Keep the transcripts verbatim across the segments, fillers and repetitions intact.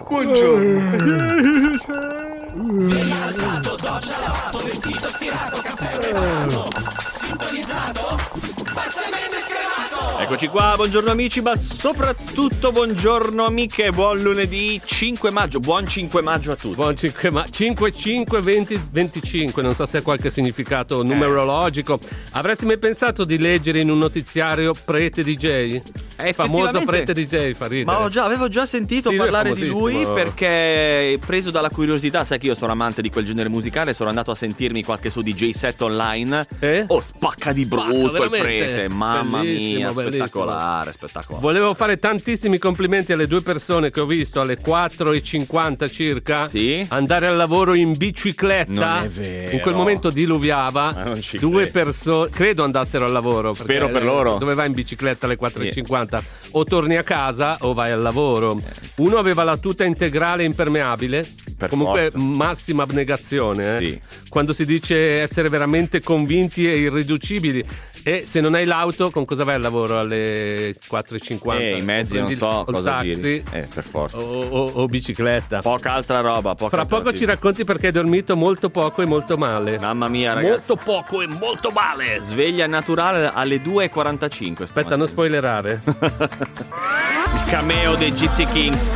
Buongiorno. Sveglia alzato, doccia lavato, vestito stirato, caffè preparato, sintonizzato, parzialmente scremato. Eccoci qua, buongiorno amici, ma soprattutto buongiorno amiche, buon lunedì cinque maggio, buon cinque maggio a tutti. Buon cinque maggio, cinque, cinque, venti, venticinque, non so se ha qualche significato numerologico. Avresti mai pensato di leggere in un notiziario Prete D J? Eh, Famoso Prete D J, fa ridere. Ma ho già, avevo già sentito Sì, parlare di lui famosissimo. perché preso dalla curiosità, sai che io sono amante di quel genere musicale, sono andato a sentirmi qualche suo D J set online. Eh? Oh, spacca di Spacca, brutto il veramente. Prete, mamma Bellissimo, mia, bellissimo. spettacolare, spettacolare. Volevo fare tantissimi complimenti alle due persone che ho visto alle quattro e cinquanta circa Sì? andare al lavoro in bicicletta. Non è vero. In quel momento diluviava. Ma non ci Due credo. persone, credo andassero al lavoro. perché Spero per loro. Dove vai in bicicletta alle quattro Sì. e cinquanta? O torni a casa o vai al lavoro. Uno aveva la tuta integrale impermeabile. Per Comunque forza. massima abnegazione, eh. Sì. Quando si dice essere veramente convinti e irriducibili. E se non hai l'auto, con cosa vai al lavoro alle quattro e cinquanta? Eh, i mezzi Prendi non so o il cosa taxi dire. Eh, per forza. o, o- o bicicletta. Poca altra roba, poca Fra poco ci alternativa. racconti perché hai dormito molto poco e molto male. Mamma mia, ragazzi. Molto poco e molto male. Sveglia naturale alle due e quarantacinque. Aspetta, non spoilerare. Il cameo dei Gypsy Kings.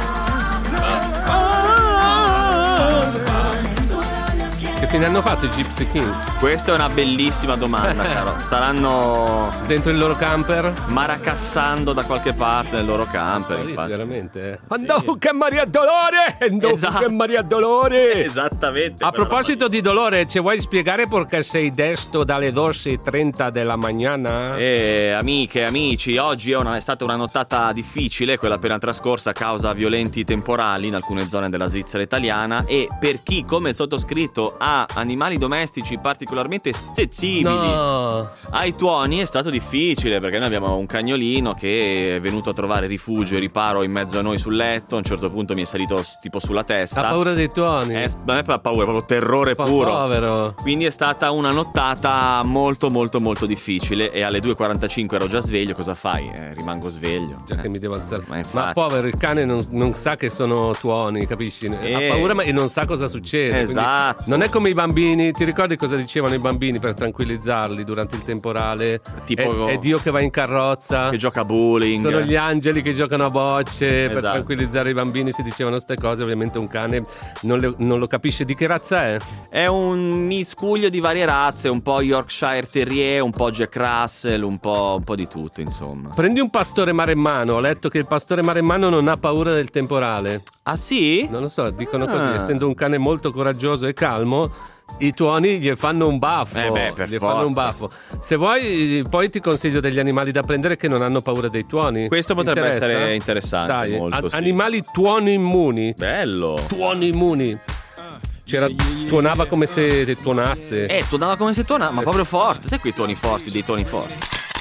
Che fine hanno fatto i Gypsy Kings? Questa è una bellissima domanda, caro. Staranno Dentro il loro camper? maracassando da qualche parte nel loro camper, Sì, infatti. veramente. Andò che Maria Dolore! Andò Esatto. che Maria Dolore! Esattamente. A quella proposito di dolore, ci vuoi spiegare perché sei desto dalle doce e trenta della mañana? Eh, amiche, amici, oggi è, una, è stata una nottata difficile, quella appena trascorsa a causa violenti temporali in alcune zone della Svizzera italiana, e per chi come il sottoscritto ha animali domestici particolarmente sensibili No! ai tuoni è stato difficile, perché noi abbiamo un cagnolino che è venuto a trovare rifugio e riparo in mezzo a noi sul letto. A un certo punto mi è salito s- tipo sulla testa. Ha paura dei tuoni? Eh, non è per paura, è proprio terrore Po- puro. Povero. Quindi è stata una nottata molto molto molto difficile, e alle due e quarantacinque ero già sveglio. Cosa fai? Eh, rimango sveglio. Già che mi devo alzare. Ma Ma, infatti. povero, il cane non, non sa che sono tuoni, capisci? Eh. Ha paura ma e non sa cosa succede. quindi Esatto. Non è come i bambini. Ti ricordi cosa dicevano i bambini per tranquillizzarli durante il temporale? Tipo- È, è Dio che va in carrozza. Che gioca a bowling. Sono gli angeli che giocano a bocce. Per Esatto. tranquillizzare i bambini si dicevano ste cose. Ovviamente un cane non, le- non lo capisce. Di che razza è? È un miscuglio di varie razze, un po' Yorkshire Terrier, un po' Jack Russell, un po', un po' di tutto, insomma. Prendi un pastore maremmano. Ho letto che il pastore maremmano non ha paura del temporale. Ah sì? Non lo so, dicono così, Ah. essendo un cane molto coraggioso e calmo, i tuoni gli fanno un baffo. Eh beh, per gli forza. fanno un baffo. Se vuoi, poi ti consiglio degli animali da prendere che non hanno paura dei tuoni. Questo Ti potrebbe interessa? essere interessante, Dai, molto, a- sì. animali tuoni immuni. Bello. Tuoni immuni. C'era, tuonava come se tuonasse. Eh, tuonava come se tuona, ma proprio forte. Sai quei tuoni forti, dei tuoni forti.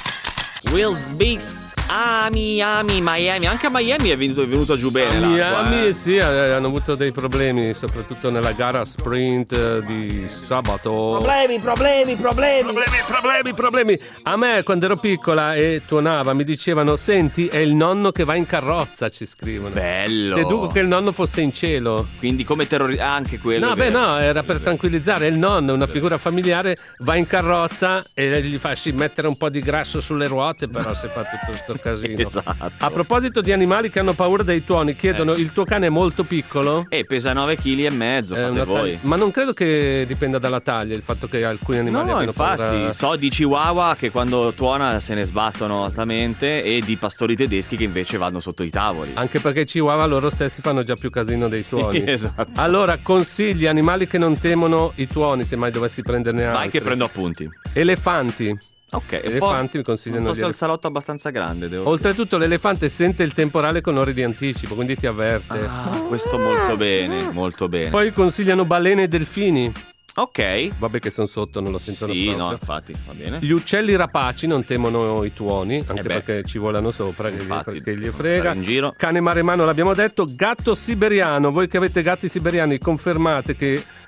Will Smith. Ah, Miami, Miami. Anche a Miami è venuto, è venuto giù bene l'acqua, Miami eh. sì, eh, hanno avuto dei problemi, soprattutto nella gara sprint eh, di sabato. Problemi, problemi, problemi. Problemi, problemi, problemi. A me quando ero piccola e tuonava mi dicevano: senti, è il nonno che va in carrozza, ci scrivono. Bello. Deduco che il nonno fosse in cielo. Quindi come terrorista, anche quello. No, è beh, vero. no, era per tranquillizzare. Il nonno è una figura familiare, va in carrozza e gli fa sì, mettere un po' di grasso sulle ruote, però si fa tutto sto casino. Esatto. A proposito di animali che hanno paura dei tuoni, chiedono: il tuo cane è molto piccolo? E pesa nove chili e mezzo, È fate una voi. taglia- Ma non credo che dipenda dalla taglia il fatto che alcuni animali No, abbiano infatti, paura. so di Chihuahua che quando tuona se ne sbattono altamente, e di pastori tedeschi che invece vanno sotto i tavoli. Anche perché i Chihuahua loro stessi fanno già più casino dei tuoni. Sì, esatto. Allora, consigli animali che non temono i tuoni, se mai dovessi prenderne altri. Vai che prendo appunti. Elefanti. Ok, Elefanti mi consigliano Non so di se il salotto è abbastanza grande, devo Oltretutto l'elefante sente il temporale con ore di anticipo, quindi ti avverte. Ah, questo molto bene, molto bene. Poi consigliano balene e delfini. Ok. Vabbè che sono sotto, non lo sentono Sì, proprio. no, infatti, va bene. Gli uccelli rapaci non temono i tuoni, anche Eh beh. perché ci volano sopra, che gli, Infatti, che gli devono frega. stare in giro. Cane maremano l'abbiamo detto. Gatto siberiano, voi che avete gatti siberiani confermate che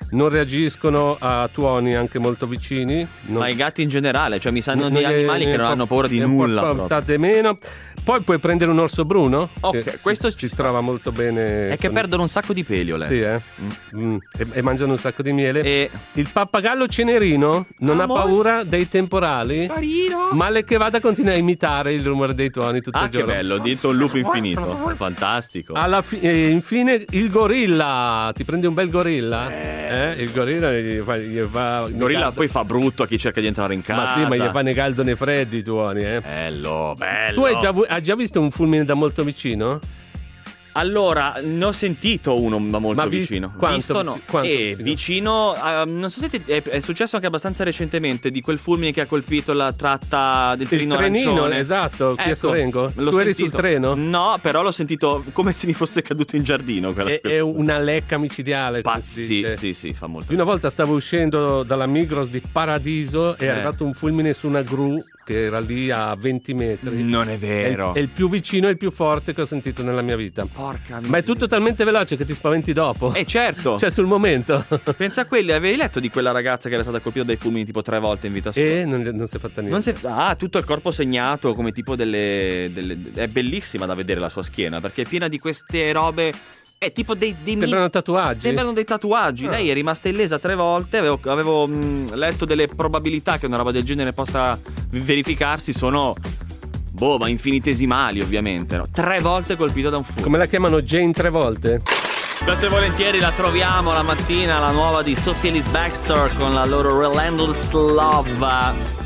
non reagiscono a tuoni anche molto vicini. Non... Ma i gatti in generale, cioè mi sanno di animali che non hanno paura di nulla. Meno. Poi puoi prendere un orso bruno. Ok, questo si, si trova molto bene. È che con... perdono un sacco di peli, Ole. Sì, eh. Mm. Mm. E, e mangiano un sacco di miele. E... il pappagallo cenerino non Amore. ha paura dei temporali. Carino. Male che vada continua a imitare il rumore dei tuoni tutto ah, il giorno. Ah, che bello, dito un lupo infinito. Fantastico. Alla fi- e infine il gorilla. Ti prendi un bel gorilla? Eh, eh? Il gorilla gli fa, gli fa il gorilla poi fa brutto a chi cerca di entrare in casa. Ma sì, ma gli fa né caldo né freddi i tuoni, eh. Bello, bello. Tu hai già, hai già visto un fulmine da molto vicino? Allora, ne ho sentito uno da molto Ma vi- vicino. quanto Visto no. quanto E vicino, uh, non so se ti, è, è successo anche abbastanza recentemente di quel fulmine che ha colpito la tratta del treno il trenino, arancione. Esatto, qui ecco, a Sorengo. l'ho Tu eri sentito. sul treno? No, però l'ho sentito come se mi fosse caduto in giardino. È, è una lecca micidiale. Pazzi, sì, sì, sì, fa molto. Una volta stavo uscendo dalla Migros di Paradiso e Eh. è arrivato un fulmine su una gru che era lì a venti metri. Non è vero. È il, è il più vicino e il più forte che ho sentito nella mia vita. Porca Ma è tutto talmente veloce che ti spaventi dopo. Eh certo. Cioè sul momento. Pensa a quelli, avevi letto di quella ragazza che era stata colpita dai fulmini tipo tre volte in vita sua? E non, non si è fatta niente. Non si è... Ah, tutto il corpo segnato come tipo delle, delle... È bellissima da vedere la sua schiena perché è piena di queste robe. È tipo dei, dei sembrano mi... tatuaggi. Sembrano dei tatuaggi. Ah. Lei è rimasta illesa tre volte. Avevo, avevo mh, letto delle probabilità che una roba del genere possa verificarsi. Sono boh, ma infinitesimali, ovviamente. No? Tre volte colpito da un fulmine. Come la chiamano Jane tre volte? Spesso e volentieri la troviamo la mattina, la nuova di Sophie Ellis Bextor con la loro Relentless Love.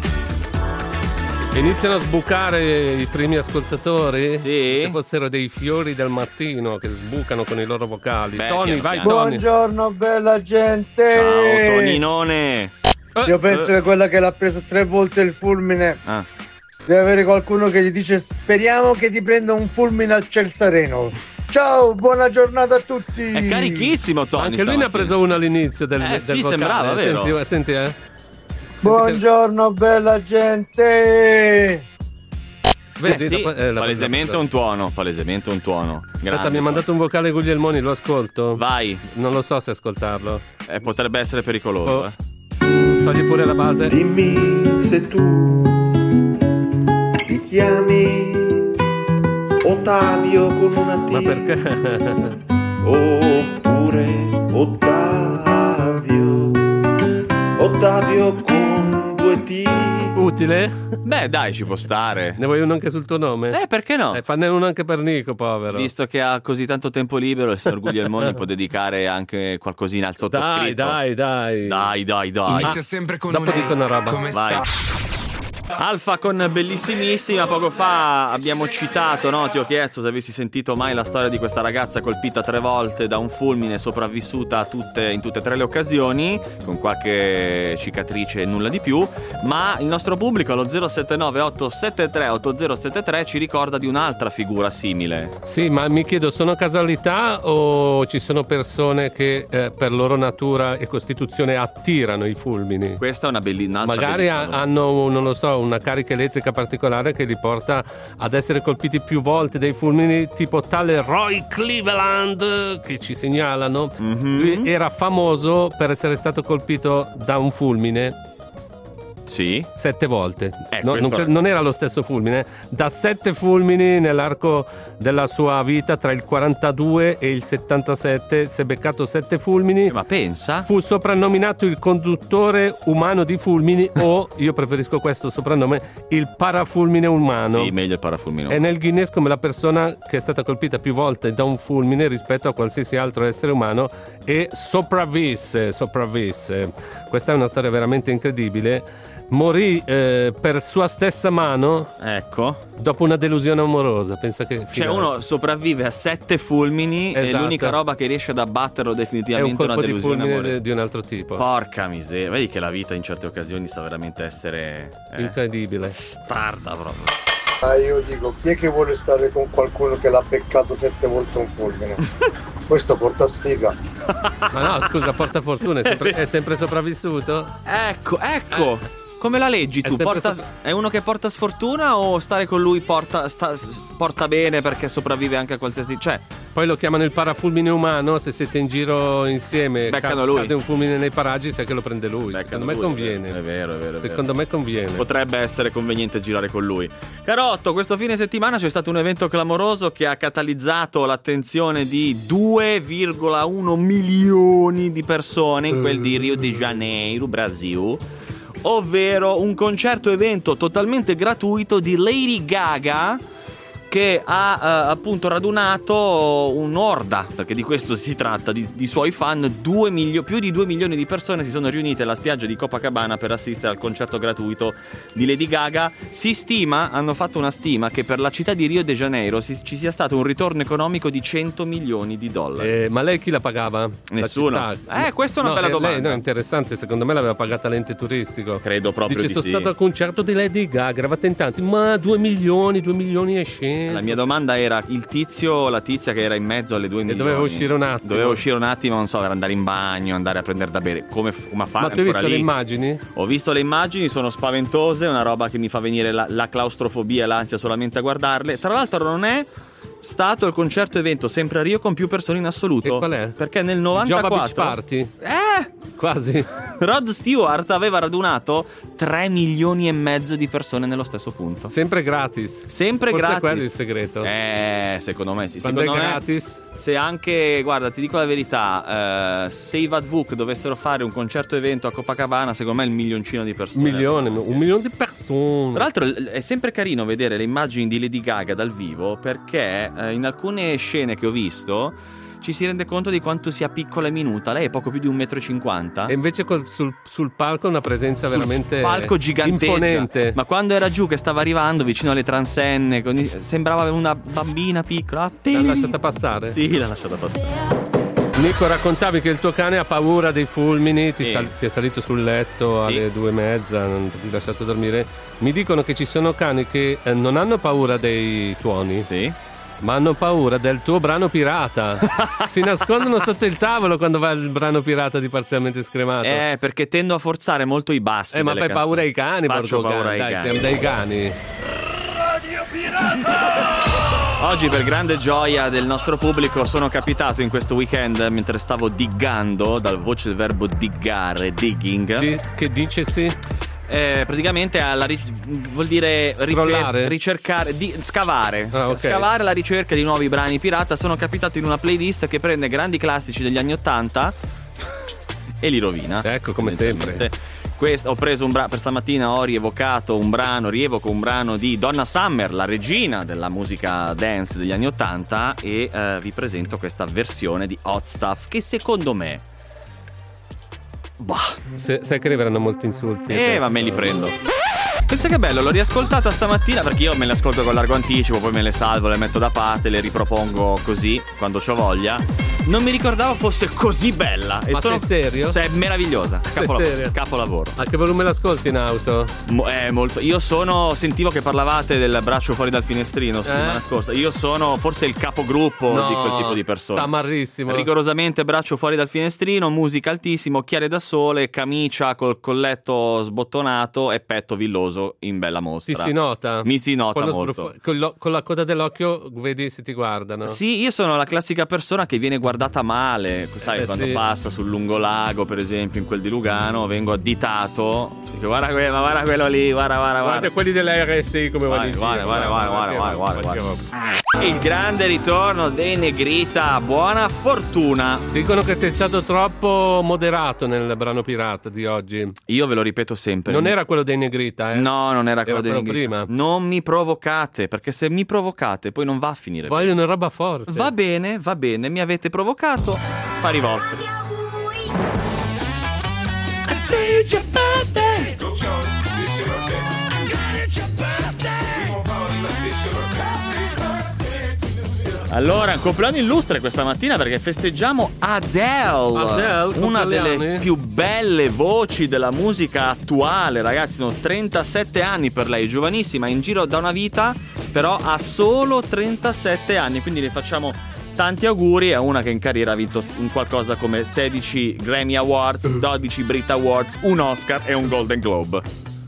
Iniziano a sbucare i primi ascoltatori? Sì. Se fossero dei fiori del mattino che sbucano con i loro vocali. Beh, Tony, piano vai piano. Tony. Buongiorno bella gente. Ciao Toninone. Io penso che quella che l'ha preso tre volte il fulmine Ah. deve avere qualcuno che gli dice speriamo che ti prenda un fulmine al ciel sereno. Ciao, buona giornata a tutti. È carichissimo Tony. Anche lui ne ha preso uno all'inizio del, Eh, del sì, vocale. sembrava, vero? Senti, senti eh. Buongiorno bella gente. Vedi, Eh sì, dopo- eh, la- palesemente un tuono, palesemente un tuono. Aspetta, Grande. mi ha mandato un vocale Guglielmoni, lo ascolto? Vai, Non lo so se ascoltarlo. eh, potrebbe essere pericoloso. Oh. Eh. Togli pure la base. Dimmi se tu ti chiami Ottavio con una T Ma perché? oppure Ottavio Ottavio con due T. Utile? Beh, dai, ci può stare. Ne vuoi uno anche sul tuo nome? Eh, perché no? Eh, fanne uno anche per Nico, povero. Visto che ha così tanto tempo libero, il signor Guglielmoni può dedicare anche qualcosina al sottoscritto. Dai, dai, dai. Dai, dai, dai. Inizia sempre con Dopo un dico una roba. Come Vai. sta? Alfa con bellissimissima. Poco fa abbiamo citato, no? Ti ho chiesto se avessi sentito mai la storia di questa ragazza colpita tre volte da un fulmine, sopravvissuta a tutte, in tutte e tre le occasioni, con qualche cicatrice e nulla di più. Ma il nostro pubblico allo zero sette nove otto sette tre otto zero sette tre ci ricorda di un'altra figura simile. Sì, ma mi chiedo, sono casualità o ci sono persone che eh, per loro natura e costituzione attirano i fulmini? Questa è una bellissima. Magari ha- hanno, non lo so, una carica elettrica particolare che li porta ad essere colpiti più volte dai fulmini, tipo tale Roy Cleveland, che ci segnalano. Mhm. Lui era famoso per essere stato colpito da un fulmine Sì. sette volte. Eh, No, questo- non, cre- non era lo stesso fulmine. Da sette fulmini nell'arco della sua vita, tra il quarantadue e il settantasette, si è beccato sette fulmini. Ma pensa. Fu soprannominato il conduttore umano di fulmini o, io preferisco questo soprannome, il parafulmine umano. Sì, meglio il parafulmine. È nel Guinness come la persona che è stata colpita più volte da un fulmine rispetto a qualsiasi altro essere umano e sopravvisse, sopravvisse. Questa è una storia veramente incredibile. Morì eh, per sua stessa mano Ecco. dopo una delusione amorosa. Pensa che Cioè finale. uno sopravvive a sette fulmini e Esatto. l'unica roba che riesce ad abbatterlo è un definitivamente è colpo una di delusione fulmine amorosa. de- di un altro tipo. Porca miseria, vedi che la vita in certe occasioni sta veramente a essere eh, Incredibile. starda proprio. Ah, io dico, chi è che vuole stare con qualcuno che l'ha beccato sette volte un fulmine? Questo porta sfiga. Ma no, scusa, porta fortuna, è sempre, è sempre sopravvissuto? Ecco, ecco. Come la leggi È tu? sempre Porta, stato- È uno che porta sfortuna o stare con lui porta, sta- porta bene perché sopravvive anche a qualsiasi... Cioè, Poi lo chiamano il parafulmine umano. Se siete in giro insieme, Beccano ca- lui. cade un fulmine nei paraggi, sai che lo prende lui. beccano Secondo me lui, conviene. È vero, è vero, è Secondo me conviene. potrebbe essere conveniente girare con lui. Carotto, questo fine settimana c'è stato un evento clamoroso che ha catalizzato l'attenzione di due virgola uno milioni di persone in quel di Rio de Janeiro, Brasil, ovvero un concerto evento totalmente gratuito di Lady Gaga, che ha eh, appunto radunato un'orda, perché di questo si tratta, di, di suoi fan. Due milio- più di due milioni di persone si sono riunite alla spiaggia di Copacabana per assistere al concerto gratuito di Lady Gaga. Si stima, hanno fatto una stima, che per la città di Rio de Janeiro si- ci sia stato un ritorno economico di cento milioni di dollari. Eh, ma lei chi la pagava? Nessuno. La città? Eh, questa è una No, bella eh, domanda. Lei, no, interessante, secondo me l'aveva pagata l'ente turistico. Credo proprio Dice, di sono sì. stato al concerto di Lady Gaga, eravate in tanti, ma due milioni, due milioni e scende. La mia domanda era il tizio o la tizia che era in mezzo alle due milioni. doveva uscire un attimo. Doveva uscire un attimo, non so, per andare in bagno, andare a prendere da bere. Come, come fa? Ma tu hai ancora visto lì? le immagini? Ho visto le immagini, sono spaventose, è una roba che mi fa venire la, la claustrofobia e l'ansia solamente a guardarle. Tra l'altro non è stato il concerto evento sempre a Rio con più persone in assoluto. E qual è? Perché nel Jova Beach novantaquattro Party? Eh! Quasi. Rod Stewart aveva radunato tre milioni e mezzo di persone nello stesso punto. Sempre gratis. Sempre Forse gratis. è quello il segreto. Eh, secondo me sì. Quando secondo è me, gratis. se anche, guarda, ti dico la verità, eh, se i Vadvuk dovessero fare un concerto evento a Copacabana, secondo me il milioncino di Un persone. milione, un milione di persone. Tra l'altro è sempre carino vedere le immagini di Lady Gaga dal vivo, perché eh, in alcune scene che ho visto ci si rende conto di quanto sia piccola e minuta. Lei è poco più di un metro e cinquanta. E invece col- sul, sul palco una presenza Sul veramente palco gigantesca. imponente. Ma quando era giù che stava arrivando vicino alle transenne, con i- sembrava una bambina piccola. L'ha lasciata passare? Sì, l'ha lasciata passare. Nico, raccontavi che il tuo cane ha paura dei fulmini, ti, Sì. sal- ti è salito sul letto Sì. alle due e mezza, non ti ha lasciato dormire. Mi dicono che ci sono cani che eh, non hanno paura dei tuoni, Sì. ma hanno paura del tuo brano pirata. Si nascondono sotto il tavolo quando va il brano pirata di Parzialmente Scremato. Eh, perché tendo a forzare molto i bassi. Eh, ma delle fai canzoni. paura ai cani, Faccio porco paura cane. ai Dai, cani. siamo dei cani. Oggi, per grande gioia del nostro pubblico, sono capitato in questo weekend mentre stavo diggando, dal voce del verbo diggare, digging. Di- che dice sì? Eh, praticamente alla ri- vuol dire ricer- Scrollare? ricercare, di- scavare. Ah, ok. Scavare alla ricerca di nuovi brani pirata. Sono capitato in una playlist che prende grandi classici degli anni ottanta e li rovina. Ecco, come sempre. Questo, ho preso un brano per stamattina, ho rievocato un brano, rievoco un brano di Donna Summer, la regina della musica dance degli anni ottanta, e eh, vi presento questa versione di Hot Stuff che secondo me, bah, Se- sai che arriveranno molti insulti. eh, ma me li prendo. Pensa che bello, l'ho riascoltata stamattina perché io me le ascolto con largo anticipo, poi me le salvo, le metto da parte, le ripropongo così quando c'ho voglia. Non mi ricordavo fosse così bella. E Ma sono... sei serio? Sei, è meravigliosa. Sei Capola- serio? Capolavoro. A che volume l'ascolti in auto? Mo- eh, molto. Io sono. Sentivo che parlavate del braccio fuori dal finestrino settimana Eh? scorsa. Io sono forse il capogruppo No, di quel tipo di persone. tamarrissimo. Rigorosamente braccio fuori dal finestrino, musica altissima, occhiali da sole, camicia col colletto sbottonato e petto villoso in bella mostra. Ti si nota? Mi si nota Con, lo molto. sbruffo- con, lo- con la coda dell'occhio vedi se ti guardano. Sì, io sono la classica persona che viene guardata male, sai, Eh, quando sì. passa sul lungolago, per esempio, in quel di Lugano, vengo additato, dico guarda, que- ma guarda quello lì, guarda, guarda, Guarda guarda. quelli dell'R S I come Guarda, vanno in guarda, giro. guarda, guarda, guarda, che guarda, roba, guarda, che roba. Il grande ritorno dei Negrita, buona fortuna. Dicono che sei stato troppo moderato nel brano pirata di oggi. Io ve lo ripeto sempre. Non era quello dei Negrita, eh? No, non era quello Era dei quello Negrita. prima. Non mi provocate, perché se mi provocate poi non va a finire. bene. Vogliono roba forte. Va bene, va bene, mi avete provocato, fari vostri. Allora, un compleanno illustre questa mattina perché festeggiamo Adele, Adele, una delle compleanni? più belle voci della musica attuale, ragazzi. Sono trentasette anni per lei, giovanissima, in giro da una vita, però ha solo trentasette anni, quindi le facciamo tanti auguri a una che in carriera ha vinto un qualcosa come sedici Grammy Awards, dodici Brit Awards, un Oscar e un Golden Globe.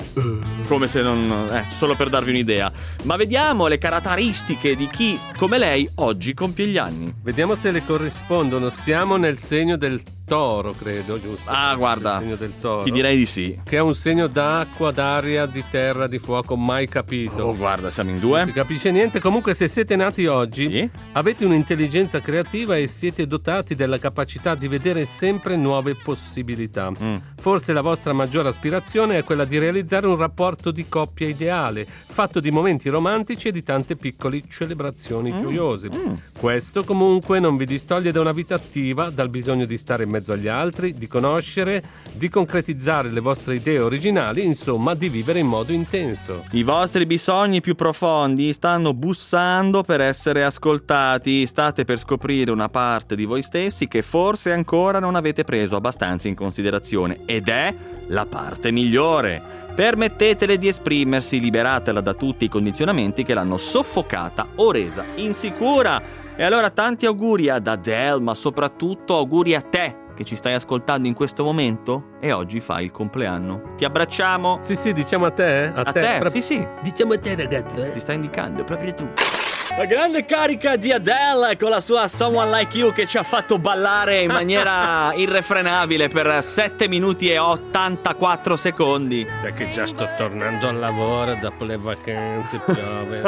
Come se non... Eh, solo per darvi un'idea. Ma vediamo le caratteristiche di chi, come lei, oggi compie gli anni. Vediamo se le corrispondono. Siamo nel segno del toro, credo, giusto? Ah, guarda, il segno del toro, ti direi di sì. che è un segno d'acqua, d'aria, di terra, di fuoco, mai capito. Oh, guarda, siamo in Non si due. capisce niente. Comunque, se siete nati oggi, Sì. avete un'intelligenza creativa e siete dotati della capacità di vedere sempre nuove possibilità. Mm. Forse la vostra maggiore aspirazione è quella di realizzare un rapporto di coppia ideale, fatto di momenti romantici e di tante piccole celebrazioni gioiose. Mm. Questo comunque non vi distoglie da una vita attiva, dal bisogno di stare in mezzo agli altri, di conoscere, di concretizzare le vostre idee originali, insomma di vivere in modo intenso. I vostri bisogni più profondi stanno bussando per essere ascoltati. State per scoprire una parte di voi stessi che forse ancora non avete preso abbastanza in considerazione, ed è la parte migliore. Permettetele di esprimersi, liberatela da tutti i condizionamenti che l'hanno soffocata o resa insicura. E allora tanti auguri ad Adele, ma soprattutto auguri a te che ci stai ascoltando in questo momento e oggi fai il compleanno. Ti abbracciamo. Sì, sì, diciamo a te, eh? A, A te, Pro- sì, sì. Diciamo a te, ragazzo, eh? Ti sta indicando proprio tu. La grande carica di Adele con la sua Someone Like You che ci ha fatto ballare in maniera irrefrenabile per sette minuti e ottantaquattro secondi. Perché già sto tornando al lavoro dopo le vacanze, piove.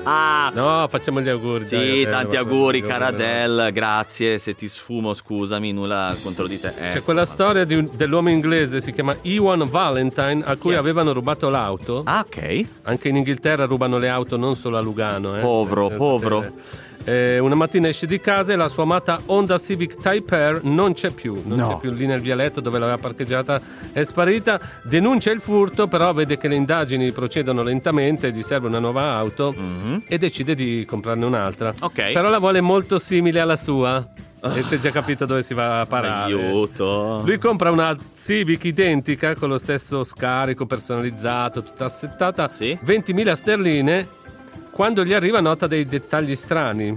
No, facciamo gli auguri. Sì, dai, Adele, tanti va- auguri, va- cara va- Adele. Grazie, se ti sfumo, scusami, nulla contro di te. C'è Ecco, quella ma- storia di un- dell'uomo inglese, si chiama Ewan Valentine, a cui Chi è? avevano rubato l'auto. Ah, ok. Anche in Inghilterra rubano le auto, non solo a Lugano. Eh. Povero, Eh, povero. sapete. Eh, una mattina esce di casa e la sua amata Honda Civic Type R non c'è più, non No. c'è più lì nel vialetto dove l'aveva parcheggiata, è sparita. Denuncia il furto, però vede che le indagini procedono lentamente, gli serve una nuova auto Mhm. e decide di comprarne un'altra. Ok. Però la vuole molto simile alla sua. E si è già capito dove si va a parare. Aiuto. Lui compra una Civic identica con lo stesso scarico personalizzato, tutta assettata, Sì. ventimila sterline. Quando gli arriva nota dei dettagli strani.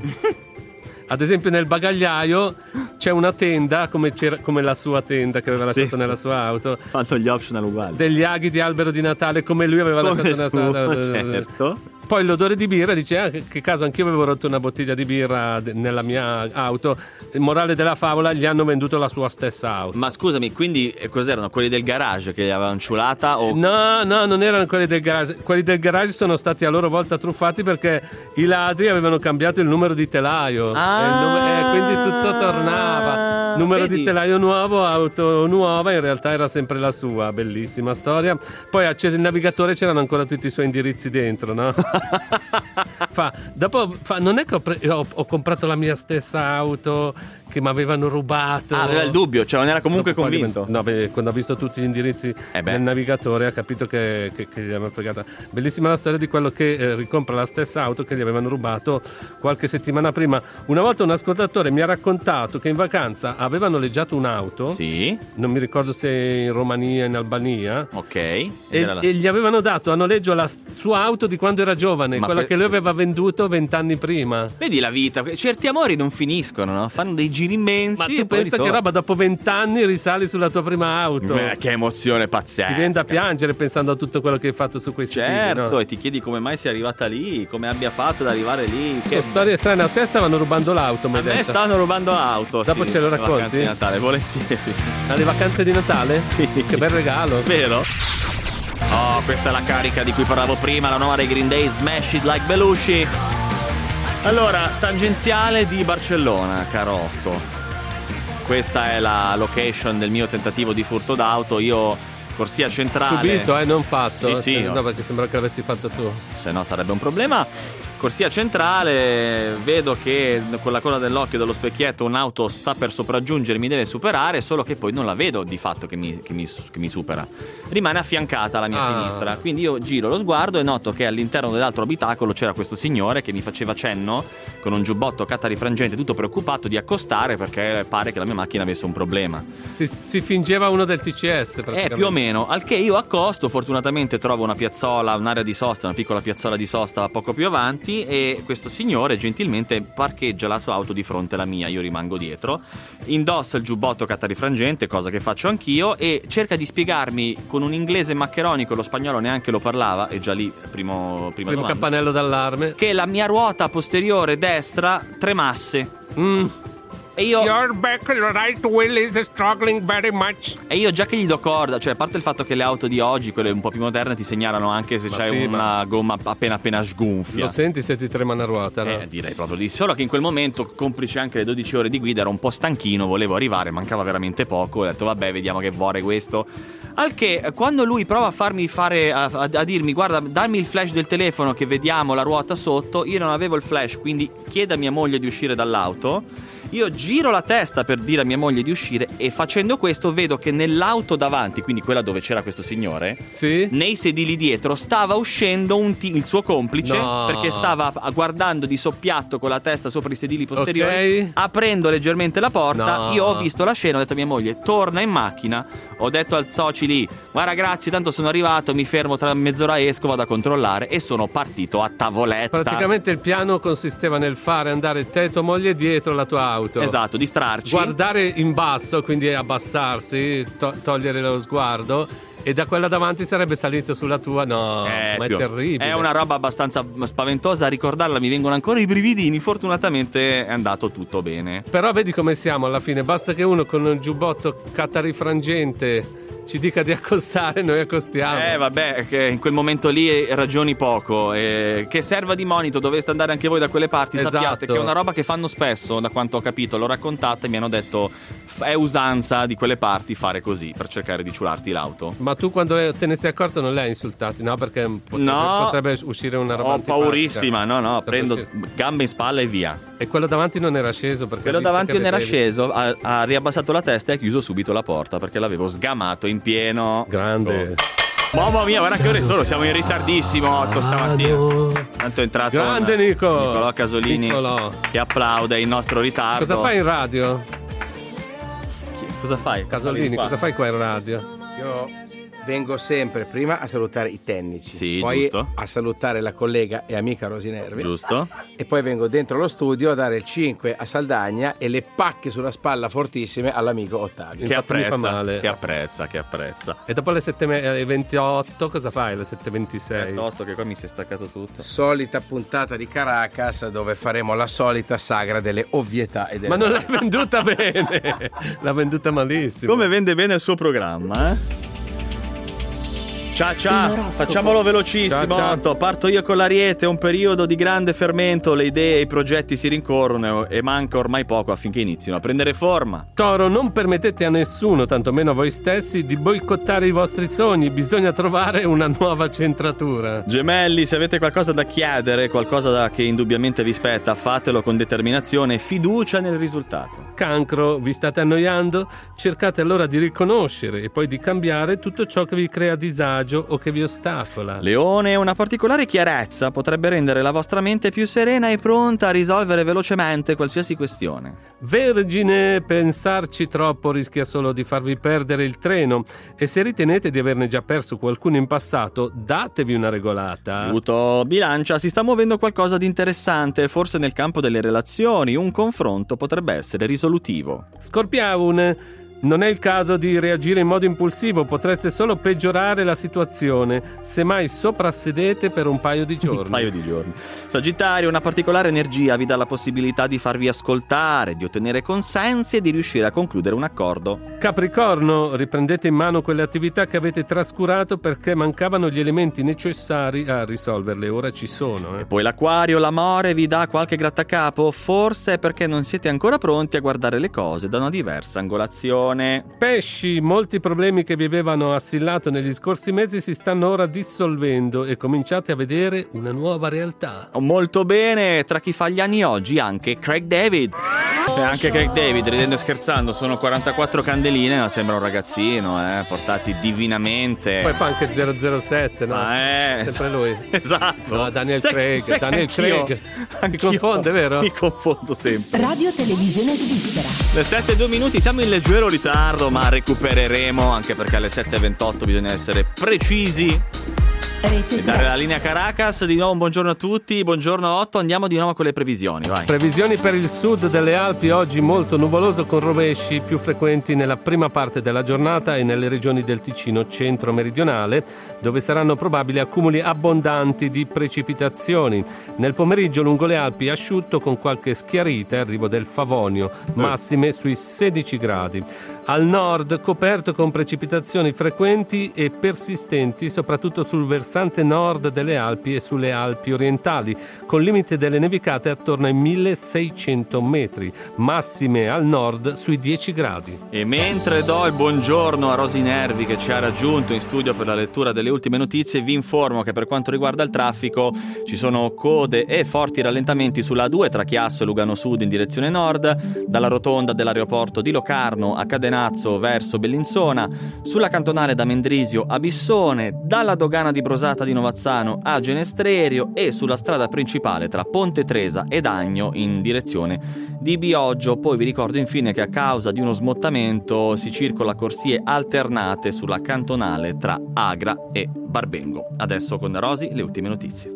Ad esempio nel bagagliaio c'è una tenda come, c'era, come la sua tenda che aveva Sì, lasciato sì. nella sua auto, Fatto gli optional uguali. degli aghi di albero di Natale come lui aveva Come lasciato nella sua su, certo. Poi l'odore di birra, dice, ah, che che caso, anch'io avevo rotto una bottiglia di birra de- nella mia auto. Il morale della favola, gli hanno venduto la sua stessa auto. Ma scusami, quindi eh, cos'erano quelli del garage che gli avevano ciulata o No, no, non erano quelli del garage. Quelli del garage sono stati a loro volta truffati perché i ladri avevano cambiato il numero di telaio. Ah, E il nome- e quindi tutto tornava. Numero vedi? di telaio nuovo, auto nuova, in realtà era sempre la sua. Bellissima storia. Poi acceso il navigatore, c'erano ancora tutti i suoi indirizzi dentro, no? Fa, dopo fa, non è che ho, pre- ho- ho comprato la mia stessa auto che mi avevano rubato. Ah, aveva il dubbio, cioè non era comunque Dopo poi convinto. diventa- No, beh, quando ha visto tutti gli indirizzi Eh beh. nel navigatore ha capito che, che, che gli avevano fregata. Bellissima la storia di quello che eh, ricompra la stessa auto che gli avevano rubato qualche settimana prima. Una volta un ascoltatore mi ha raccontato che in vacanza aveva noleggiato un'auto, Sì, non mi ricordo se in Romania o in Albania, ok. e, Era la- e gli avevano dato a noleggio la s- sua auto di quando era giovane, Ma quella per- che lui aveva venduto vent'anni prima. Vedi la vita, certi amori non finiscono, no? Fanno dei giri immensi. Ma e tu poi pensa che ritornano. roba, dopo vent'anni risali sulla tua prima auto? Beh, che emozione pazzesca. Ti viene da piangere pensando a tutto quello che hai fatto su questi Certo, video, no? e ti chiedi come mai sia arrivata lì, come abbia fatto ad arrivare lì. Sono storie strane. A te stavano rubando l'auto, mi A hai me detto. stanno rubando l'auto. Dopo sì, ce lo alle racconti? vacanze di Natale, volentieri. Alle vacanze di Natale? Sì. Che bel regalo. Vero? Oh, questa è la carica di cui parlavo prima, la nuova dei Green Day, Smash It Like Belushi. Allora, tangenziale di Barcellona, caro Otto. Questa è la location del mio tentativo di furto d'auto. Io, corsia centrale. Subito, eh, non fatto. Sì, sì, no, no. perché sembra che l'avessi fatto tu. Se no sarebbe un problema. Corsia centrale, vedo che con la coda dell'occhio dello specchietto un'auto sta per sopraggiungere, mi deve superare, solo che poi non la vedo di fatto che mi, che mi, che mi supera. Rimane affiancata alla mia Ah. sinistra, quindi io giro lo sguardo e noto che all'interno dell'altro abitacolo c'era questo signore che mi faceva cenno con un giubbotto catarifrangente, tutto preoccupato di accostare perché pare che la mia macchina avesse un problema. Si, si fingeva uno del T C S, Eh, praticamente. più o meno, al che io accosto, fortunatamente trovo una piazzola, un'area di sosta, una piccola piazzola di sosta poco più avanti davanti e questo signore gentilmente parcheggia la sua auto di fronte alla mia, io rimango dietro, indossa il giubbotto catarifrangente, cosa che faccio anch'io, e cerca di spiegarmi con un inglese maccheronico, lo spagnolo neanche lo parlava, e già lì primo, prima Primo domanda, campanello d'allarme. che la mia ruota posteriore destra tremasse. Mm. E io, Your back right wheel is struggling very much. e io già che gli do corda, cioè a parte il fatto che le auto di oggi, quelle un po' più moderne, ti segnalano anche se Ma c'hai sì, una ma- gomma appena appena sgonfia. Lo senti se ti trema una ruota, no? Eh, direi proprio di sì. Solo che in quel momento, complice anche le dodici ore di guida, ero un po' stanchino, volevo arrivare, mancava veramente poco. Ho detto vabbè, vediamo che vuole questo. Al che quando lui prova a farmi fare a, a, a dirmi guarda, dammi il flash del telefono che vediamo la ruota sotto, io non avevo il flash, quindi chieda a mia moglie di uscire dall'auto. Io giro la testa per dire a mia moglie di uscire e facendo questo vedo che nell'auto davanti, quindi quella dove c'era questo signore, Sì? nei sedili dietro stava uscendo un ti- il suo complice, No. perché stava guardando di soppiatto con la testa sopra i sedili posteriori, Ok. aprendo leggermente la porta. No. Io ho visto la scena, ho detto a mia moglie torna in macchina, ho detto al soci lì guarda grazie, tanto sono arrivato, mi fermo tra mezz'ora, esco, vado a controllare, e sono partito a tavoletta. Praticamente il piano consisteva nel fare andare te e tua moglie dietro la tua auto. Esatto, distrarci. Guardare in basso, quindi abbassarsi, to- togliere lo sguardo, e da quella davanti sarebbe salito sulla tua. No, Eh, ma è più- terribile. È una roba abbastanza spaventosa, a ricordarla mi vengono ancora i brividini. Fortunatamente è andato tutto bene. Però vedi come siamo alla fine, basta che uno con un giubbotto catarifrangente ci dica di accostare, noi accostiamo. Eh vabbè, che in quel momento lì ragioni poco, eh, che serva di monito, doveste andare anche voi da quelle parti, Esatto. sappiate che è una roba che fanno spesso, da quanto ho capito, l'ho raccontata e mi hanno detto f- è usanza di quelle parti fare così per cercare di ciularti l'auto. Ma tu quando te ne sei accorto non li hai insultati, no? Perché potrebbe, No. potrebbe uscire una roba Ho antipatica. paurissima, no no, Potrebbe prendo uscire- gambe in spalla e via. E quello davanti non era sceso perché Quello ha visto davanti che non era vedevi. sceso, ha, ha riabbassato la testa e ha chiuso subito la porta perché l'avevo sgamato in pieno. Grande. Mamma mia, guarda che ore sono, siamo in ritardissimo otto stamattina. Tanto è entrato Grande un- Nico. Nicolò Casolini Nicolò. che applaude il nostro ritardo. Cosa fai in radio? Chi- Cosa fai? Casolini, Qua. cosa fai qua in radio? Io vengo sempre prima a salutare i tecnici, Sì, poi giusto. a salutare la collega e amica Rosinervi, Giusto? e poi vengo dentro lo studio a dare il cinque a Saldagna e le pacche sulla spalla fortissime all'amico Ottavio. Che Infatti mi fa apprezza, male. che apprezza, che apprezza. E dopo le sette e ventotto cosa fai? Le sette e ventisei? otto che qua mi si è staccato tutto. Solita puntata di Caracas dove faremo la solita sagra delle ovvietà e delle... Ma non l'hai venduta bene! L'ha venduta malissimo. Come vende bene il suo programma, eh? Ciao ciao, L'oroscopo. facciamolo velocissimo. Ciao, ciao. Otto. Parto io con l'Ariete, un periodo di grande fermento, le idee e i progetti si rincorrono e manca ormai poco affinché inizino a prendere forma. Toro, non permettete a nessuno, tantomeno a voi stessi, di boicottare i vostri sogni. Bisogna trovare una nuova centratura. Gemelli, se avete qualcosa da chiedere, qualcosa da- che indubbiamente vi spetta, fatelo con determinazione e fiducia nel risultato. Cancro, vi state annoiando? Cercate allora di riconoscere e poi di cambiare tutto ciò che vi crea disagio o che vi ostacola. Leone, una particolare chiarezza potrebbe rendere la vostra mente più serena e pronta a risolvere velocemente qualsiasi questione. Vergine, pensarci troppo rischia solo di farvi perdere il treno, e se ritenete di averne già perso qualcuno in passato, datevi una regolata. Avuto Bilancia, si sta muovendo qualcosa di interessante, forse nel campo delle relazioni, un confronto potrebbe essere risolutivo. Scorpione, non è il caso di reagire in modo impulsivo, potreste solo peggiorare la situazione, semmai soprassedete per un paio di giorni. Un paio di giorni. Sagittario, una particolare energia vi dà la possibilità di farvi ascoltare, di ottenere consensi e di riuscire a concludere un accordo. Capricorno, riprendete in mano quelle attività che avete trascurato perché mancavano gli elementi necessari a risolverle, ora ci sono. Eh. Poi l'Acquario, l'amore vi dà qualche grattacapo, forse è perché non siete ancora pronti a guardare le cose da una diversa angolazione. Pesci, molti problemi che vi avevano assillato negli scorsi mesi si stanno ora dissolvendo e cominciate a vedere una nuova realtà. Molto bene, tra chi fa gli anni oggi anche Craig David. E anche Craig David, ridendo e scherzando, sono quarantaquattro candeline, ma sembra un ragazzino, eh, portati divinamente. Poi fa anche zero zero sette, no? Ah, eh, Sempre lui. Esatto. No, Daniel Sai- Craig, sai che Daniel anch'io- Craig. Ti anch'io confonde, vero? Mi confondo sempre. Radio Televisione Svizzera. Le sette e due minuti, siamo in leggero ritardo, ma recupereremo, anche perché alle sette e ventotto bisogna essere precisi. E dare la linea a Caracas, di nuovo un buongiorno a tutti, buongiorno Otto, andiamo di nuovo con le previsioni, vai. Previsioni per il sud delle Alpi, oggi molto nuvoloso con rovesci più frequenti nella prima parte della giornata e nelle regioni del Ticino centro-meridionale, dove saranno probabili accumuli abbondanti di precipitazioni. Nel pomeriggio lungo le Alpi asciutto con qualche schiarita, arrivo del Favonio, massime sui sedici gradi. Al nord coperto con precipitazioni frequenti e persistenti, soprattutto sul versante nord delle Alpi e sulle Alpi orientali, con limite delle nevicate attorno ai milleseicento metri, massime al nord sui dieci gradi. E mentre do il buongiorno a Rosy Nervi che ci ha raggiunto in studio per la lettura delle ultime notizie, vi informo che per quanto riguarda il traffico ci sono code e forti rallentamenti sulla A due tra Chiasso e Lugano Sud in direzione nord, dalla rotonda dell'aeroporto di Locarno a Cadenazzo verso Bellinzona, sulla cantonale da Mendrisio a Bissone, dalla dogana di Brosata di Novazzano a Genestrerio e sulla strada principale tra Ponte Tresa ed Agno in direzione di Bioggio. Poi vi ricordo infine che a causa di uno smottamento si circola corsie alternate sulla cantonale tra Agra e Barbengo. Adesso con Rosy le ultime notizie.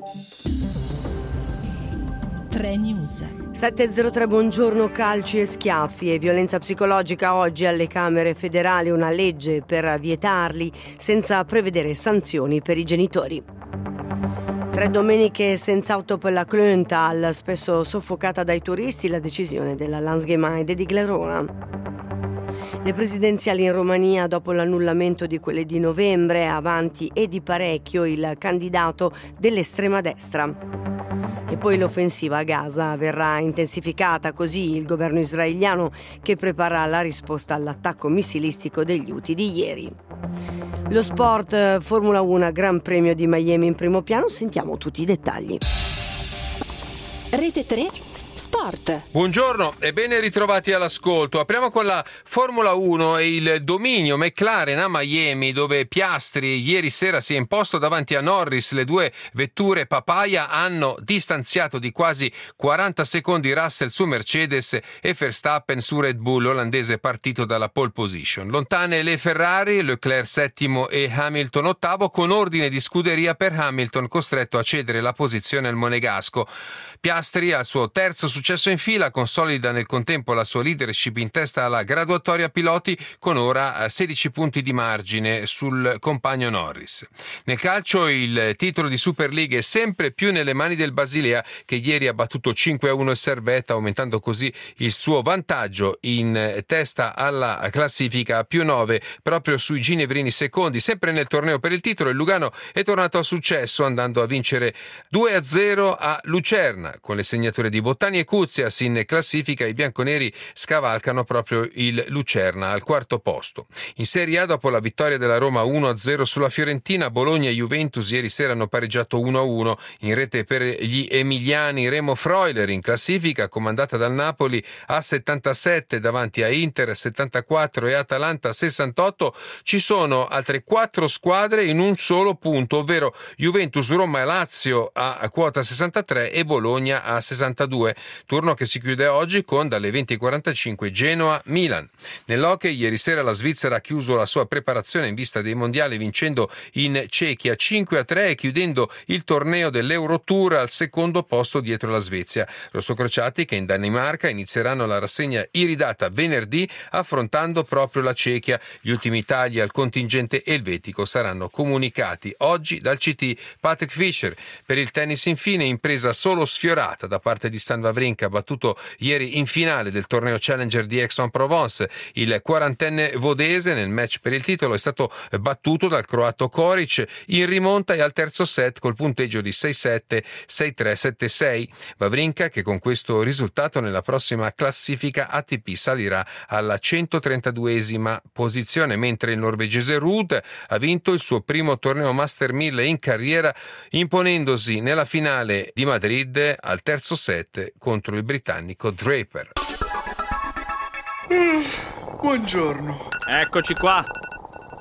tre News. sette zero tre, buongiorno. Calci e schiaffi e violenza psicologica. Oggi alle Camere federali una legge per vietarli senza prevedere sanzioni per i genitori. Tre domeniche senza auto per la Klöntal, spesso soffocata dai turisti, la decisione della Landsgemeinde di Glerona. Le presidenziali in Romania dopo l'annullamento di quelle di novembre, avanti e di parecchio il candidato dell'estrema destra. E poi l'offensiva a Gaza verrà intensificata, così il governo israeliano che prepara la risposta all'attacco missilistico degli Houthi di ieri. Lo sport, Formula uno, Gran Premio di Miami in primo piano, sentiamo tutti i dettagli. Rete tre Sport. Buongiorno e ben ritrovati all'ascolto. Apriamo con la Formula uno e il dominio McLaren a Miami, dove Piastri ieri sera si è imposto davanti a Norris. Le due vetture papaya hanno distanziato di quasi quaranta secondi Russell su Mercedes e Verstappen su Red Bull, olandese partito dalla pole position. Lontane le Ferrari, Leclerc settimo e Hamilton ottavo, con ordine di scuderia per Hamilton, costretto a cedere la posizione al monegasco. Piastri, al suo terzo successo in fila, consolida nel contempo la sua leadership in testa alla graduatoria piloti, con ora sedici punti di margine sul compagno Norris. Nel calcio il titolo di Super League è sempre più nelle mani del Basilea, che ieri ha battuto cinque a uno il Servette, aumentando così il suo vantaggio in testa alla classifica a più nove proprio sui ginevrini secondi. Sempre nel torneo per il titolo il Lugano è tornato al successo, andando a vincere due a zero a Lucerna. Con le segnature di Bottani e Cuzias in classifica, i bianconeri scavalcano proprio il Lucerna al quarto posto. In Serie A, dopo la vittoria della Roma uno a zero sulla Fiorentina, Bologna e Juventus ieri sera hanno pareggiato uno a uno. In rete per gli emiliani Remo Freuler, in classifica comandata dal Napoli a settantasette davanti a Inter settantaquattro e Atalanta sessantotto. Ci sono altre quattro squadre in un solo punto, ovvero Juventus, Roma e Lazio a quota sessantatré e Bologna a sessantadue, turno che si chiude oggi con dalle venti e quarantacinque Genoa-Milan. Nell'hockey ieri sera la Svizzera ha chiuso la sua preparazione in vista dei mondiali vincendo in Cechia cinque a tre e chiudendo il torneo dell'Eurotour al secondo posto dietro la Svezia. Rossocrociati che in Danimarca inizieranno la rassegna iridata venerdì affrontando proprio la Cechia. Gli ultimi tagli al contingente elvetico saranno comunicati oggi dal C T Patrick Fischer. Per il tennis infine, impresa solo sfiorata da parte di Stan Wawrinka, battuto ieri in finale del torneo Challenger di Aix-en-Provence. Il quarantenne vodese nel match per il titolo è stato battuto dal croato Koric in rimonta e al terzo set col punteggio di sei sette, sei tre, sette sei. Wawrinka, che con questo risultato nella prossima classifica A T P salirà alla centotrentaduesima posizione, mentre il norvegese Ruud ha vinto il suo primo torneo Master mille in carriera, imponendosi nella finale di Madrid al terzo set contro il britannico Draper. Mm, buongiorno. Eccoci qua.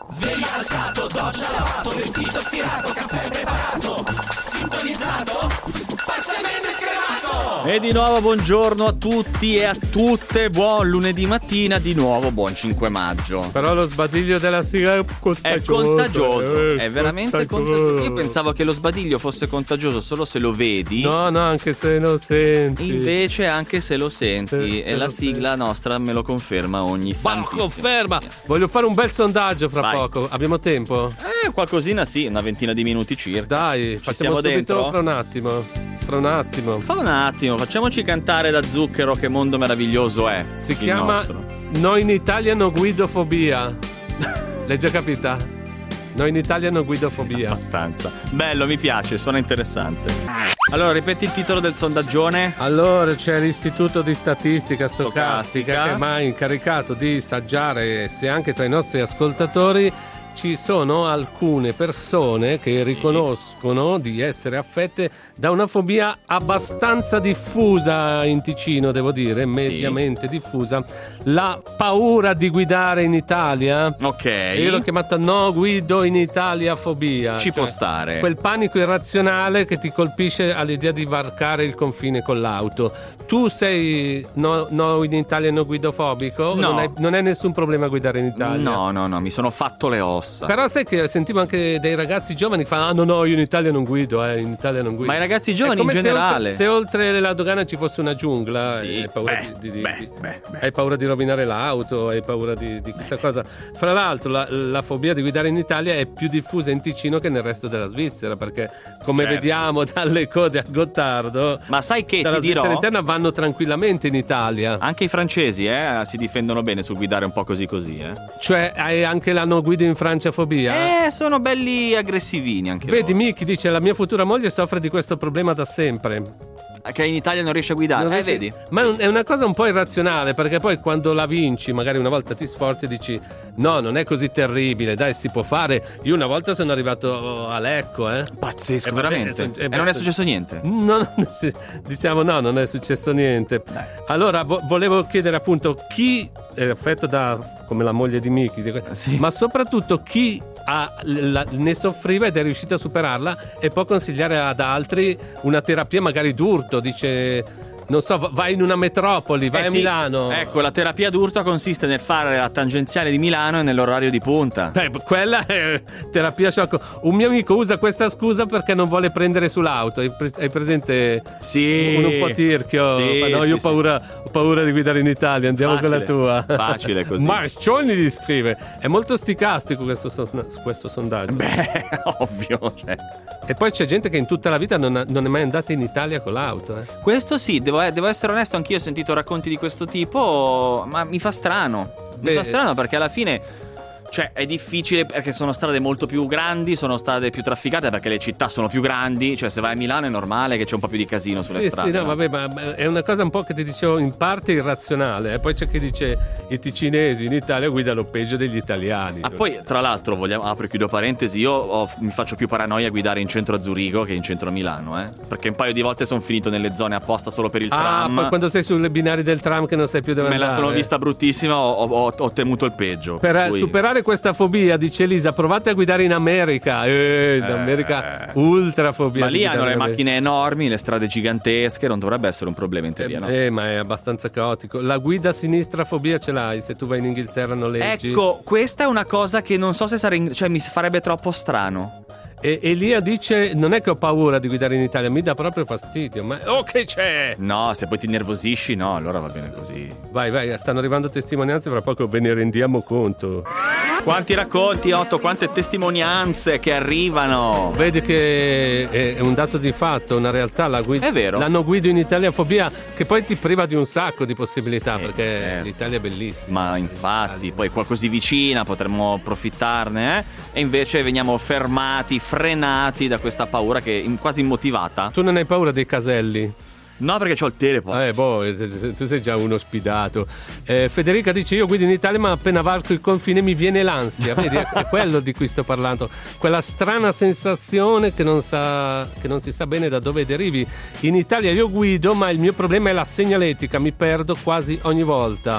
Sveglia alzato, doccia lavato, vestito stirato, caffè preparato, sintonizzato, parzialmente scremato. E di nuovo buongiorno a tutti e a tutte, buon lunedì mattina, di nuovo buon cinque maggio. Però lo sbadiglio della sigla è contagioso. È contagioso, eh, è veramente contagioso. Io pensavo che lo sbadiglio fosse contagioso solo se lo vedi. No, no, anche se lo senti. Invece anche se lo senti. Se- e se la lo sigla senti. nostra me lo conferma ogni Ma santissimo. conferma! Voglio fare un bel sondaggio fra Vai. poco. Abbiamo tempo? Eh, qualcosina sì, una ventina di minuti circa. Dai, Ci facciamo stiamo subito dentro? fra un attimo. Fra un attimo. Fa un attimo, facciamoci cantare da Zucchero che mondo meraviglioso è. Si il chiama nostro. Noi in Italia no guidofobia. L'hai già capita? Noi in Italia no guidofobia. Abbastanza. Bello, mi piace, suona interessante. Allora, ripeti il titolo del sondaggione. Allora c'è l'Istituto di Statistica Stocastica Stocastica. che mi ha incaricato di saggiare se anche tra i nostri ascoltatori ci sono alcune persone che riconoscono di essere affette da una fobia abbastanza diffusa in Ticino, devo dire, mediamente diffusa, la paura di guidare in Italia. Ok. Io l'ho chiamata no guido in Italia fobia. Ci può stare. Quel panico irrazionale che ti colpisce all'idea di varcare il confine con l'auto. Tu sei no, no in Italia no guidofobico? No. Non hai, non hai nessun problema a guidare in Italia? No, no, no, mi sono fatto le ossa. Però sai che sentivo anche dei ragazzi giovani che fanno ah no no io in Italia non guido, eh, in Italia non guido. Ma i ragazzi giovani È come in generale. Se oltre, se oltre la dogana ci fosse una giungla, Sì. hai paura Beh, di, di- beh, di- beh, beh. hai paura di rovinare l'auto, hai paura di, di questa cosa. Fra l'altro la, la fobia di guidare in Italia è più diffusa in Ticino che nel resto della Svizzera, perché come Certo. vediamo dalle code a Gottardo, Ma sai che dalla ti dirò? Svizzera interna vanno tranquillamente in Italia. Anche i francesi, eh, si difendono bene sul guidare un po' così così, eh. Cioè hai anche la no guido in Francia fobia? Eh, sono belli aggressivini anche Vedi, loro. Miki dice la mia futura moglie soffre di questo problema da sempre. Che in Italia non riesce a guidare. Non Eh, riesci- vedi? Ma è un- è una cosa un po' irrazionale, perché poi quando la vinci, magari una volta ti sforzi e dici no, non è così terribile, dai, si può fare. Io una volta sono arrivato a Lecco, eh. Pazzesco, Eh, vabbè, veramente. è- è- e non è successo niente. No, no, sì, diciamo no, non è successo niente. Allora, vo- volevo chiedere appunto chi è affetto da come la moglie di Miki, Sì. ma soprattutto chi ha- la- ne soffriva ed è riuscito a superarla e può consigliare ad altri una terapia magari d'urto, dice non so, va- vai in una metropoli, vai Eh a sì. Milano. Ecco, la terapia d'urto consiste nel fare la tangenziale di Milano e nell'orario di punta. Beh, quella è terapia sciocco. Un mio amico usa questa scusa perché non vuole prendere sull'auto. Hai, pre- hai presente? Sì. Un, un po' tirchio. Sì, Ma no, io ho sì, paura, ho paura di guidare in Italia. Andiamo Facile. con la tua. Facile così. Marcioni gli scrive. È molto sticastico questo, son- questo sondaggio. Beh, ovvio. Cioè. E poi c'è gente che in tutta la vita non, ha- non è mai andata in Italia con l'auto. Eh. Questo sì, devo, devo essere onesto, anch'io ho sentito racconti di questo tipo, ma mi fa strano. Mi Beh, fa strano perché alla fine, cioè, è difficile perché sono strade molto più grandi, sono strade più trafficate perché le città sono più grandi. Cioè, se vai a Milano è normale che c'è un po' più di casino sulle Sì, strade. sì, no, no? vabbè, ma è una cosa un po' che ti dicevo in parte irrazionale. E poi c'è chi dice i ticinesi in Italia guidano peggio degli italiani. Ah, poi, tra l'altro, vogliamo, apro e chiudo parentesi, io ho- mi faccio più paranoia a guidare in centro a Zurigo che in centro a Milano, eh. Perché un paio di volte sono finito nelle zone apposta solo per il Ah, tram. poi quando sei sulle binari del tram che non sai più dove Me andare. la sono vista bruttissima, ho, ho- ho temuto il peggio. Per cui- superare questa fobia, dice Elisa, provate a guidare in America. Eh, in America ultra fobia. Ma di lì hanno guidare le in America. macchine enormi, le strade gigantesche, non dovrebbe essere un problema in teoria, no? Eh, ma è abbastanza caotico. La guida a sinistra fobia ce l'hai se tu vai in Inghilterra noleggi. Ecco, questa è una cosa che non so se sarei, cioè mi farebbe troppo strano. E Elia dice non è che ho paura di guidare in Italia, mi dà proprio fastidio. Ma oh che c'è? No, se poi ti nervosisci, no, allora va bene così. Vai, vai, stanno arrivando testimonianze, fra poco ve ne rendiamo conto. Quanti racconti, Otto, quante testimonianze che arrivano. Vedi che è un dato di fatto, una realtà, la guida. È vero. La no guido in Italia fobia, che poi ti priva di un sacco di possibilità, Eh, perché certo. l'Italia è bellissima. Ma infatti, poi qua così vicina potremmo approfittarne, eh? E invece veniamo fermati, frenati da questa paura che è quasi immotivata. Tu non hai paura dei caselli? No, perché c'ho il telefono. Eh, boh, tu sei già uno spidato. Eh, Federica dice: io guido in Italia, ma appena varco il confine mi viene l'ansia. Vedi, è è quello di cui sto parlando. Quella strana sensazione che non sa, che non si sa bene da dove derivi. In Italia io guido, ma il mio problema è la segnaletica, mi perdo quasi ogni volta.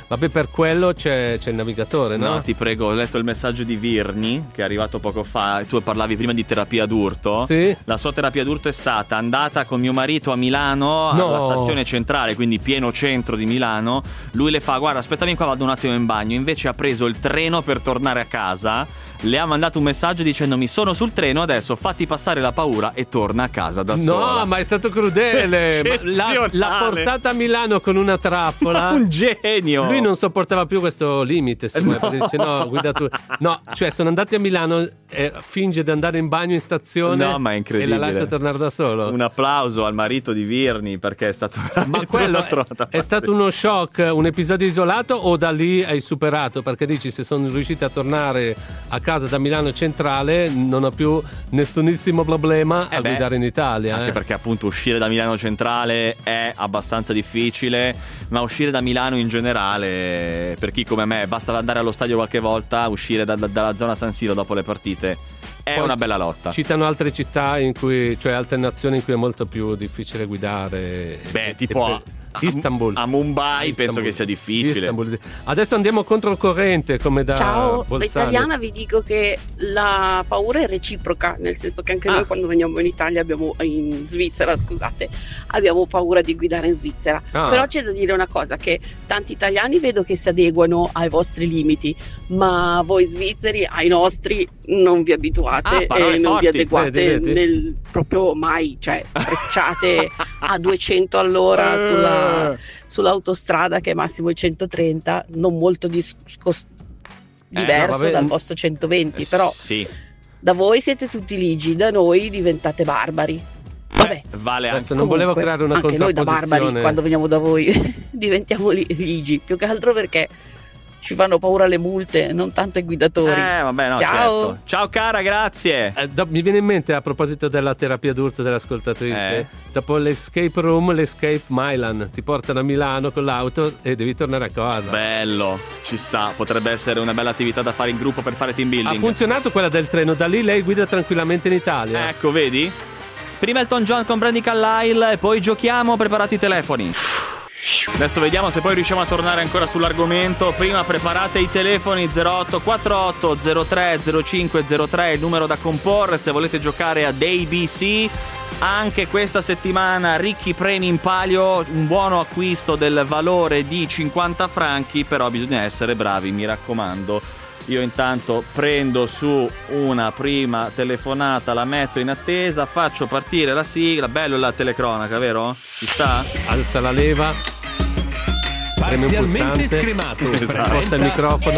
Vabbè, per quello c'è, c'è il navigatore, no? No, ti prego, ho letto il messaggio di Virni che è arrivato poco fa. Tu parlavi prima di terapia d'urto. Sì. La sua terapia d'urto è stata andata con mio marito a Milano, No. alla stazione centrale, quindi pieno centro di Milano. Lui le fa: guarda, aspettami qua, vado un attimo in bagno. Invece ha preso il treno per tornare a casa. Le ha mandato un messaggio dicendomi: sono sul treno, adesso fatti passare la paura e torna a casa da sola. No, ma è stato crudele. Ma l'ha, l'ha portata a Milano con una trappola. Un genio. Lui non sopportava più questo limite, se vuoi, perché dice no, guida tu. No, cioè sono andati a Milano e finge di andare in bagno in stazione. No, ma è incredibile. E la lascia tornare da solo. Un applauso al marito di Virni, perché è stato Ma quello è, è stato uno shock, un episodio isolato, o da lì hai superato? Perché dici, se sono riusciti a tornare a casa da Milano Centrale non ho più nessunissimo problema a Eh beh, guidare in Italia. Anche eh. perché appunto uscire da Milano Centrale è abbastanza difficile, ma uscire da Milano in generale, per chi come me basta andare allo stadio qualche volta, uscire da, da, dalla zona San Siro dopo le partite è Poi una bella lotta. Citano altre città in cui, cioè altre nazioni in cui è molto più difficile guidare. Beh, E- tipo e- a, Istanbul. a Mumbai Istanbul. penso che sia difficile. Istanbul. Adesso andiamo contro il corrente, come da Ciao, da Bolzano. italiana vi dico che la paura è reciproca, nel senso che anche Ah. noi quando veniamo in Italia abbiamo, in Svizzera scusate, abbiamo paura di guidare in Svizzera. Ah. Però c'è da dire una cosa, che tanti italiani vedo che si adeguano ai vostri limiti, ma voi svizzeri ai nostri non vi abituate Ah, parole e non forti. vi adeguate Vedi, vedi. nel proprio mai, cioè sprecciate a duecento all'ora Eh. sulla, sull'autostrada che è massimo il centotrenta, non molto discos- diverso no, vabbè. dal vostro centoventi, però Sì, da voi siete tutti ligi, da noi diventate barbari. Vabbè, vale anche. Adesso non volevo comunque, creare una anche noi da barbari contrapposizione. quando veniamo da voi diventiamo li- ligi, più che altro perché ci fanno paura le multe, non tanto i guidatori. Eh, vabbè, no, Ciao. certo. Ciao cara, grazie. Eh, do- mi viene in mente, a proposito della terapia d'urto dell'ascoltatrice, Eh. dopo l'escape room, l'escape Milan, ti portano a Milano con l'auto e devi tornare a casa. Bello, ci sta. Potrebbe essere una bella attività da fare in gruppo per fare team Ha building. funzionato quella del treno, da lì lei guida tranquillamente in Italia. Ecco, vedi? Prima Elton John con Brandy Carlile e poi giochiamo, preparati i telefoni. Adesso vediamo se poi riusciamo a tornare ancora sull'argomento. Prima preparate i telefoni. Zero otto quattro otto zero tre zero cinque zero tre il numero da comporre se volete giocare ad A B C. Anche questa settimana ricchi premi in palio, un buono acquisto del valore di cinquanta franchi, però bisogna essere bravi, mi raccomando. Io intanto prendo su una prima telefonata, la metto in attesa, faccio partire la sigla. Bello la telecronaca, vero? Ci sta? Alza la leva, preme un Parzialmente pulsante, scremato. sposta il Presenta microfono,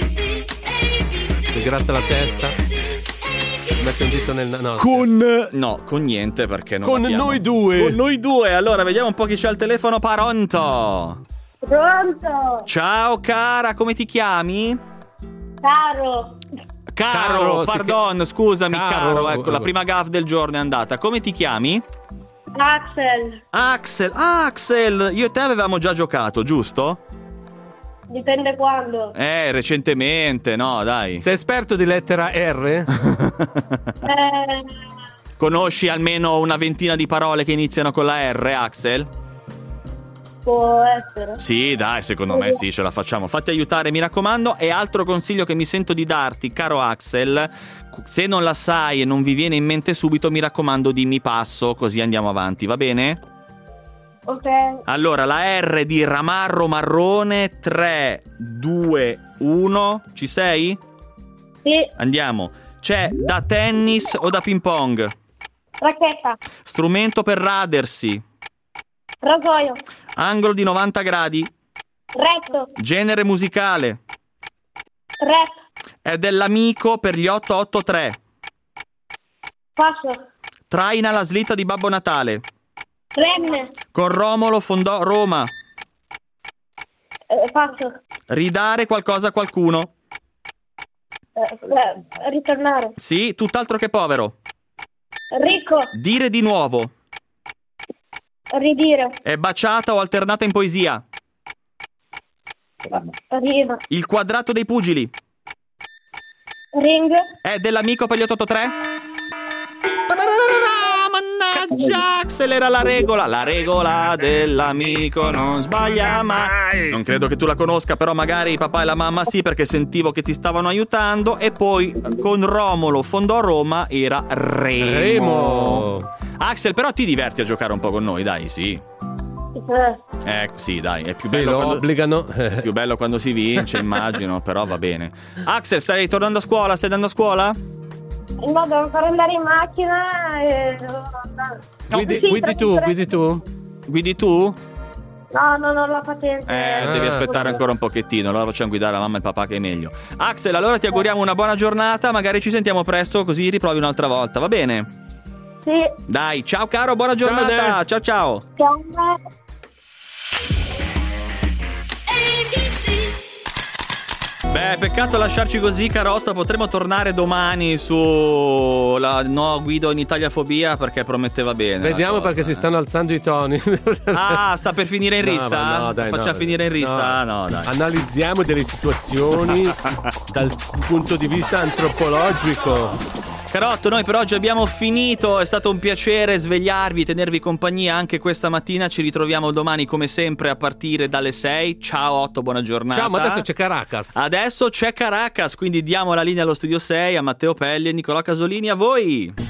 si gratta la testa, mette un dito nel... no, Con... No, con niente perché non Con abbiamo. noi due. Con noi due. Allora, vediamo un po' chi c'ha il telefono. Pronto? Pronto? Ciao cara, come ti chiami? Caro. Caro, Caro, si pardon, scusami Caro. caro. Ecco, la prima gaff del giorno è andata. Come ti chiami? Axel. Axel. Ah, Axel, io e te avevamo già giocato, giusto? Dipende quando. Eh, recentemente, no, dai. Sei esperto di lettera R? Eh, Conosci almeno una ventina di parole che iniziano con la R, Axel? può essere. Sì, dai, secondo me sì, ce la facciamo. Fatti aiutare, mi raccomando. E altro consiglio che mi sento di darti, caro Axel, se non la sai e non vi viene in mente subito, mi raccomando, dimmi passo, così andiamo avanti, va bene? Ok. Allora, la R di Ramarro Marrone, tre, due, uno, ci sei? Sì. Andiamo. C'è da tennis o da ping pong? Racchetta. Strumento per radersi. Rasoio. Angolo di novanta gradi. Retto. Genere musicale. Rap. È dell'amico per gli otto otto tre. Passo. Traina la slitta di Babbo Natale. Renne. Con Romolo fondò Roma. Eh, passo. Ridare qualcosa a qualcuno. Eh, eh, ritornare. Sì, tutt'altro che povero. Ricco. Dire di nuovo. Ridire. È baciata o alternata in poesia. Rima. Il quadrato dei pugili. Ring. È dell'amico per gli otto otto tre. Mannaggia, Mannaggia, Axel, era la regola. La regola dell'amico non sbaglia mai. Non credo che tu la conosca, però magari il papà e la mamma sì, perché sentivo che ti stavano aiutando. E poi con Romolo Fondò Roma era Remo. Remo. Axel, però ti diverti a giocare un po' con noi, dai, sì. Eh, sì, dai, è più Sì, bello lo quando, obbligano. più bello quando si vince, immagino, però va bene. Axel, stai tornando a scuola? Stai andando a scuola? No, devo ancora andare in macchina e devo andare. Guidi, Sì, guidi tu, tre- guidi tu? Guidi tu? No, no, non ho la patente. Eh, devi aspettare ancora un pochettino, allora facciamo guidare la mamma e il papà che è meglio. Axel, allora ti auguriamo una buona giornata, magari ci sentiamo presto così riprovi un'altra volta, va bene? Sì. Dai, ciao caro, buona giornata, ciao ciao. Ciao. Beh, peccato lasciarci così, Carotto. Potremmo tornare domani su la No Guido in Italiafobia, perché prometteva bene. Vediamo perché si stanno alzando i toni. Ah, sta per finire in No, rissa? ma no, dai, Faccia no. finire in rissa? No. No, dai. Analizziamo delle situazioni dal punto di vista antropologico. Carotto, noi per oggi abbiamo finito, è stato un piacere svegliarvi, tenervi compagnia anche questa mattina, ci ritroviamo domani come sempre a partire dalle sei. Ciao Otto, buona giornata. Ciao, ma adesso c'è Caracas. Adesso c'è Caracas, quindi diamo la linea allo studio sei a Matteo Pelli e Nicolò Casolini, a voi.